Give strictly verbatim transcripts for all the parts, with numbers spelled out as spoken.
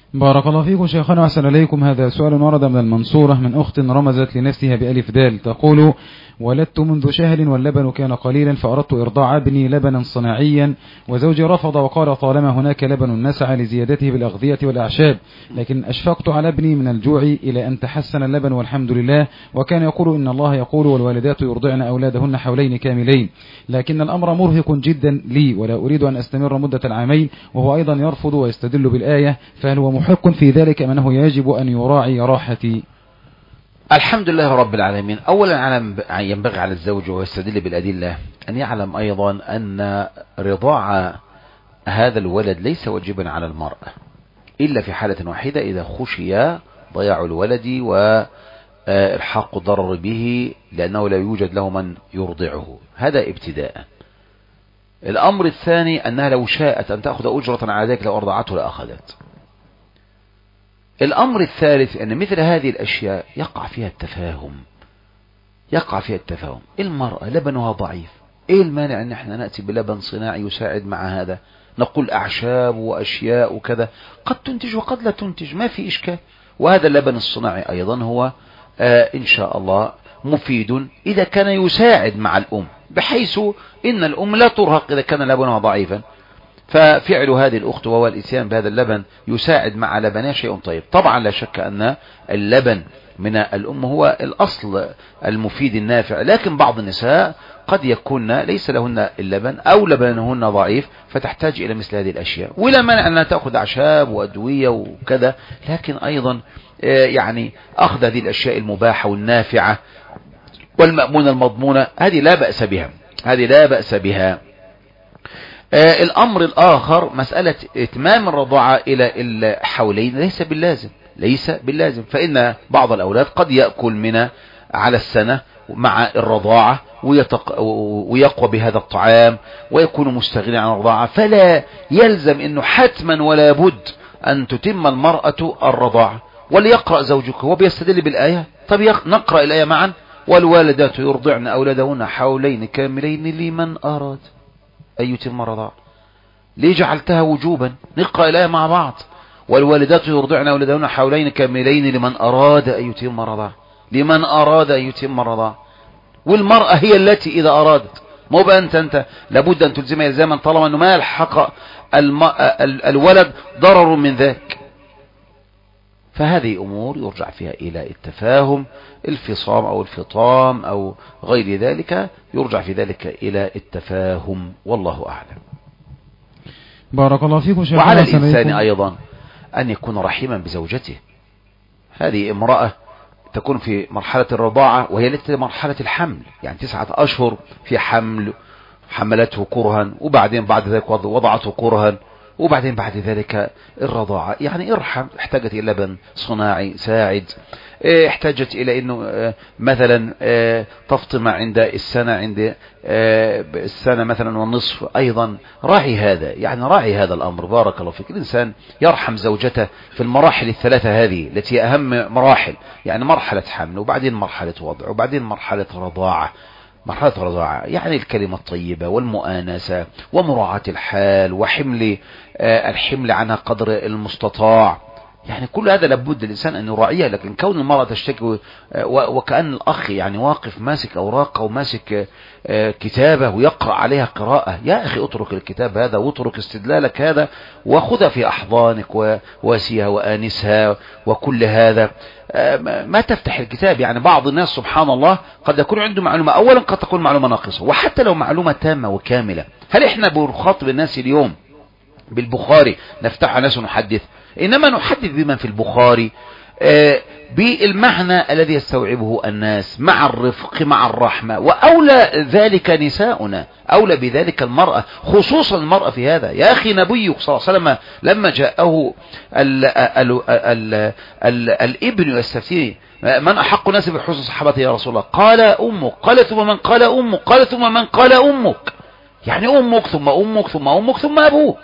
بارك الله فيكم شيخنا وأحسن إليكم. هذا سؤال ورد من المنصورة من أخت رمزت لنفسها بألف دال، تقول: ولدت منذ شهر واللبن كان قليلا، فأردت إرضاع ابني لبنا صناعيا، وزوجي رفض وقال طالما هناك لبن نسعى لزيادته بالأغذية والأعشاب، لكن أشفقت على ابني من الجوع إلى أن تحسن اللبن والحمد لله، وكان يقول إن الله يقول والوالدات يرضعن أولادهن حولين كاملين، لكن الأمر مرهق جدا لي ولا أريد أن أستمر مدة العامين، وهو أيضا يرفض ويستدل بالآية، فهل هو محق في ذلك أم أنه يجب أن يراعي راحتي؟ الحمد لله رب العالمين. أولا ينبغي على الزوج ويستدل بالأدلة أن يعلم أيضا أن رضاع هذا الولد ليس واجبا على المرأة إلا في حالة واحدة، إذا خشي ضياع الولد وإلحاق الضرر به لأنه لا يوجد له من يرضعه. هذا ابتداء. الأمر الثاني أنها لو شاءت أن تأخذ أجرة على ذلك لو أرضعته لأخذت. الأمر الثالث أن مثل هذه الأشياء يقع فيها التفاهم يقع فيها التفاهم المرأة لبنها ضعيف، إيه المانع أن احنا نأتي بلبن صناعي يساعد مع هذا؟ نقول أعشاب وأشياء وكذا قد تنتج وقد لا تنتج، ما في إشكال. وهذا اللبن الصناعي أيضا هو آه إن شاء الله مفيد إذا كان يساعد مع الأم، بحيث إن الأم لا ترهق إذا كان لبنها ضعيفا. ففعل هذه الأخت وهو الإتيان بهذا اللبن يساعد مع لبنها شيء طيب. طبعا لا شك أن اللبن من الأم هو الأصل المفيد النافع، لكن بعض النساء قد يكون ليس لهن اللبن أو لبنهن ضعيف فتحتاج إلى مثل هذه الأشياء، ولا مانع أنها تأخذ أعشاب وأدوية وكذا، لكن أيضا يعني أخذ هذه الأشياء المباحة والنافعة والمأمونة المضمونة هذه لا بأس بها هذه لا بأس بها. آه الأمر الآخر مسألة إتمام الرضاعة إلى الحولين ليس باللازم ليس باللازم فإن بعض الأولاد قد يأكل من على السنة مع الرضاعة ويتق... ويقوى بهذا الطعام ويكون مستغنيا عن الرضاعة، فلا يلزم أنه حتما ولا بد أن تتم المرأة الرضاعة. وليقرأ زوجك وبيستدل بالآية. طب نقرأ الآية معا: والوالدات يرضعن أولادهن حولين كاملين لمن أراد أن يتم الرضاعة. ليه جعلتها وجوبا؟ نقرأ الآية مع بعض: والوالدات يرضعن أولادهن حولين كاملين لمن أراد أن يتم الرضاعة لمن أراد أن يتم الرضاعة. والمرأة هي التي إذا أرادت، مو بقى أنت أنت لابد أن تلزمها إلزاما طالما أنه ما يلحق الولد ضرر من ذاك. فهذه أمور يرجع فيها إلى التفاهم، الفصام أو الفطام أو غير ذلك، يرجع في ذلك إلى التفاهم، والله أعلم. بارك الله فيكم شيخ. وعلى الإنسان أيضا أن يكون رحيما بزوجته. هذه امرأة تكون في مرحلة الرضاعة وهي لسه مرحلة الحمل، يعني تسعة أشهر في حمل، حملته كرها وبعدين بعد ذلك وضعته كرها وبعدين بعد ذلك الرضاعة. يعني ارحم. احتاجت إلى لبن صناعي ساعد، احتاجت إلى أنه مثلا تفطم عند السنة عند السنة مثلا والنصف، أيضا راعي هذا، يعني راعي هذا الأمر. بارك الله فيك. الإنسان يرحم زوجته في المراحل الثلاثة هذه التي أهم مراحل، يعني مرحلة حمل وبعدين مرحلة وضع وبعدين مرحلة رضاعة. مرحلة الرضاعة يعني الكلمة الطيبة والمؤانسة ومراعاة الحال وحمل الحمل عنها قدر المستطاع، يعني كل هذا لابد الإنسان أن يراعيه. لكن كون المرأة تشتكي وكأن الأخ يعني واقف ماسك أوراقه وماسك كتابة ويقرأ عليها قراءة، يا أخي اترك الكتاب هذا واترك استدلالك هذا وخذها في أحضانك وواسيها وآنسها وكل هذا، ما تفتح الكتاب. يعني بعض الناس سبحان الله قد يكون عنده معلومة، أولا قد تكون معلومة ناقصة، وحتى لو معلومة تامة وكاملة. هل إحنا بنخاطب الناس اليوم بالبخاري نفتح ناس ونحدث؟ إنما نحدث بما في البخاري بالمعنى الذي يستوعبه الناس، مع الرفق مع الرحمة. وأولى ذلك نساؤنا، أولى بذلك المرأة، خصوصا المرأة في هذا. يا أخي نبيك صلى الله عليه وسلم لما جاءه ال ال ال ال الابن يستفتيه: من أحق الناس بحسن صحابته يا رسول الله؟ قال أمك. قال ثم من؟ قال أمك. قال ثم من؟ قال أمك. يعني أمك ثم أمك ثم أمك ثم أبوك.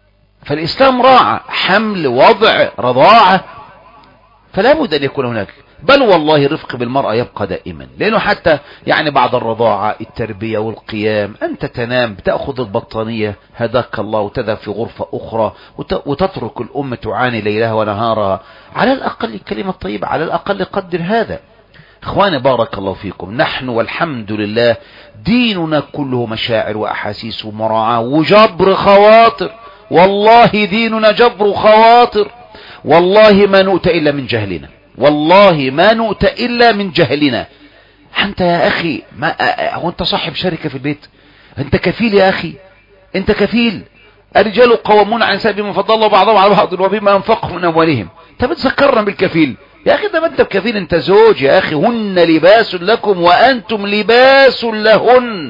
فالإسلام راعى حمل وضع رضاعة، فلا بد أن يكون هناك. بل والله الرفق بالمرأة يبقى دائما، لأنه حتى يعني بعد الرضاعة التربية والقيام أنت تنام بتأخذ البطانية هداك الله وتذهب في غرفة أخرى وتترك الأم تعاني ليلها ونهارها. على الأقل كلمة طيبة، على الأقل قدر هذا. اخواني بارك الله فيكم، نحن والحمد لله ديننا كله مشاعر وأحاسيس ومراعاة وجبر خواطر، والله ديننا جبر خواطر، والله ما نؤت إلا من جهلنا، والله ما نؤت إلا من جهلنا. أنت يا أخي ما هو أنت صاحب شركة في البيت؟ أنت كفيل يا أخي، أنت كفيل. الرجال قوامون على النساء بما فضل الله بعضهم على بعض وبما أنفقوا من أموالهم. أنت بتذكرنا بالكفيل يا أخي؟ ده ما أنت بكفيل، أنت زوج يا أخي. هن لباس لكم وأنتم لباس لهن.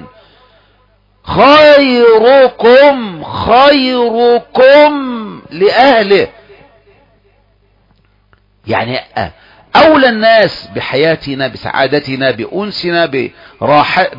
خيركم خيركم لأهله. يعني أولى الناس بحياتنا بسعادتنا بأنسنا براح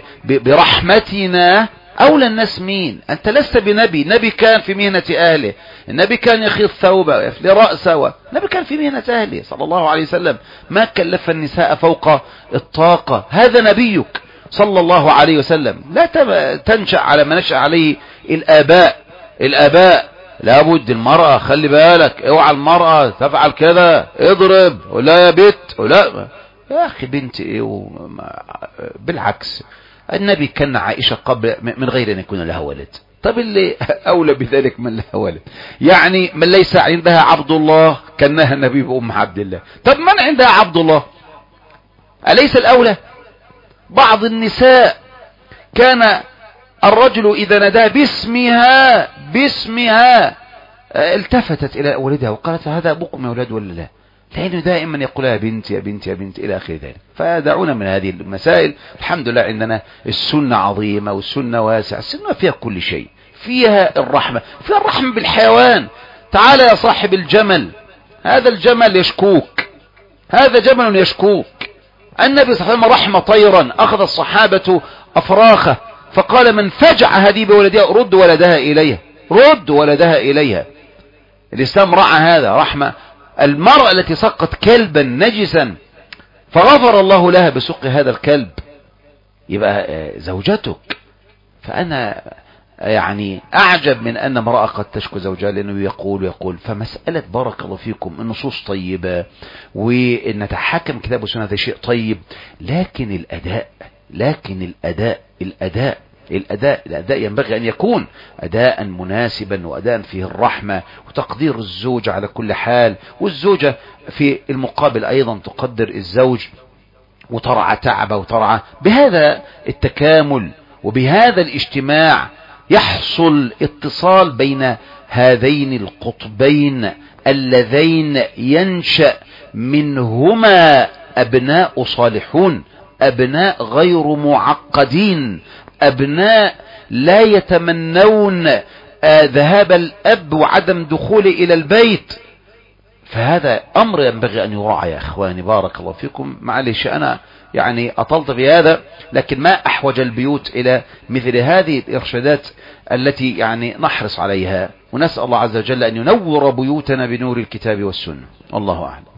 برحمتنا أولى الناس مين؟ أنت لست بنبي. نبي كان في مهنة أهله، النبي كان يخيط ثوبه ويفلي رأسه، النبي كان في مهنة أهله صلى الله عليه وسلم، ما كلف النساء فوق الطاقة. هذا نبيك صلى الله عليه وسلم. لا تنشأ على ما نشأ عليه الآباء. الآباء لابد المرأة خلي بالك، اوعى المرأة تفعل كذا، اضرب ولا يا بنت ولا يا أخي بنت ايه. بالعكس النبي كان عائشة قبل من غير أن يكون لها ولد. طب اللي أولى بذلك من لها ولد، يعني من ليس عندها عبد الله كانها النبي بأم عبد الله. طب من عندها عبد الله أليس الأولى؟ بعض النساء كان الرجل إذا نداه باسمها باسمها التفتت إلى ولدها وقالت هذا أبوكم يا أولاد ولا لا؟ لأنه دائما يقولها بنت يا بنت يا بنت إلى آخر ذلك. فدعونا من هذه المسائل. الحمد لله عندنا السنة عظيمة والسنة واسعة، السنة فيها كل شيء، فيها الرحمة، فيها الرحمة بالحيوان. تعال يا صاحب الجمل، هذا الجمل يشكوك، هذا جمل يشكوك. النبي صلى الله عليه وسلم رحم طيرا، أخذ الصحابة أفراخه فقال من فجع هذه بولدها رد ولدها إليها، رد ولدها إليها. الإسلام رعى هذا رحمة. المرأة التي سقط كلبا نجسا فغفر الله لها بسق هذا الكلب، يبقى زوجتك. فأنا يعني أعجب من أن امرأة قد تشكو زوجها لأنه يقول ويقول. فمسألة بارك الله فيكم النصوص طيبة وأن نتحكم كتاب وسنة هذا شيء طيب، لكن الأداء لكن الأداء الأداء الأداء الأداء ينبغي أن يكون أداء مناسبا وأداء فيه الرحمة وتقدير الزوج على كل حال، والزوجة في المقابل أيضا تقدر الزوج وترعى تعبه وترعى. بهذا التكامل وبهذا الاجتماع يحصل اتصال بين هذين القطبين اللذين ينشأ منهما أبناء صالحون، أبناء غير معقدين، أبناء لا يتمنون ذهاب الأب وعدم دخوله إلى البيت. فهذا أمر ينبغي أن يراعى يا أخواني بارك الله فيكم. معلش أنا يعني أطلت بهذا، لكن ما أحوج البيوت إلى مثل هذه الإرشادات التي يعني نحرص عليها، ونسأل الله عز وجل أن ينور بيوتنا بنور الكتاب والسنة. الله أعلم.